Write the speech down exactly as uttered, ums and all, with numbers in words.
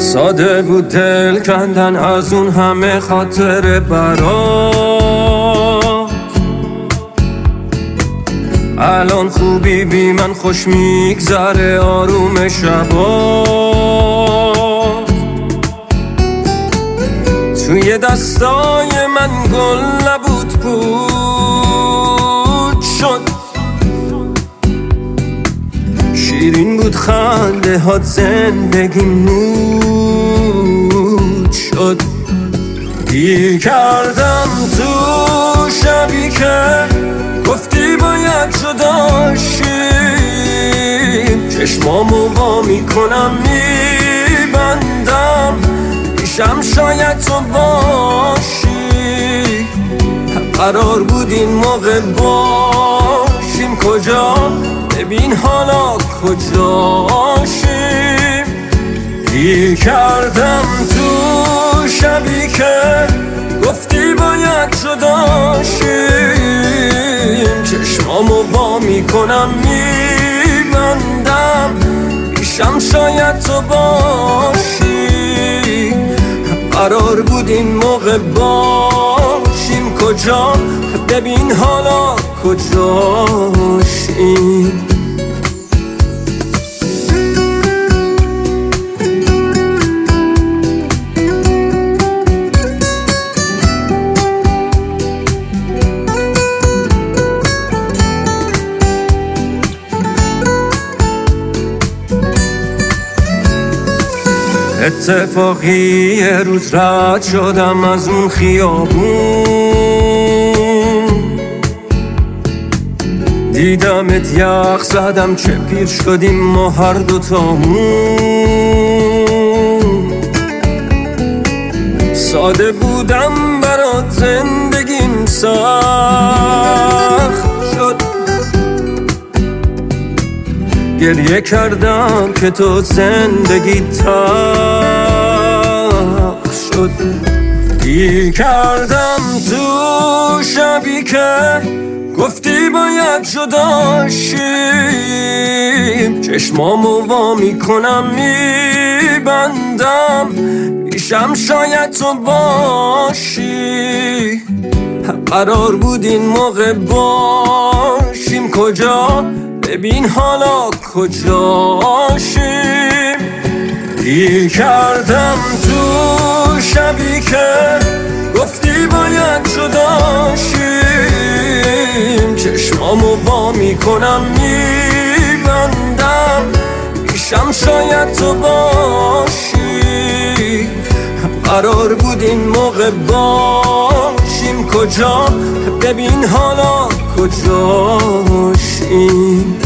ساده بود دل کندن از اون همه خاطر برات. الان خوبی بی من خوش میگذره آروم شبات. توی دستای من گل نبود پود شد، شیرین بود خنده هات زندگی نور شد. گیر کردم تو شبی که گفتی باید جدا شیم، چشمامو وا میکنم میبندم پیشم شاید تو باشی. قرار بود این موقع باشیم کجا، ببین حالا کجاشیم. گیر کردم تو شبی که گفتی باید جدا شیم، چشمامو وا میکنم میبندم پیشم شاید تو باشی. قرار بود این موقع باشیم کجا، ببین حالا کجاشیم. اتفاقی یه روز رد شدم از اون خیابون، دیدمت یخ زدم چه پیر شدیم ما هر دوتامون. ساده بودم برات زندگیم سخت شد، گریه کردم که تو زندگی تلخ شد. گیر کردم تو شبی که گفتی باید جدا شیم، چشمامو وا میکنم میبندم پیشم شاید تو باشی. قرار بود این موقع باشیم کجا، ببین حالا کجاشیم. گیر کردم تو شبی که گفتی باید جدا شیم، چشمامو وا میکنم میبندم پیشم شاید تو باشی. قرار بود این موقع باشیم کجا، ببین حالا کجاشیم.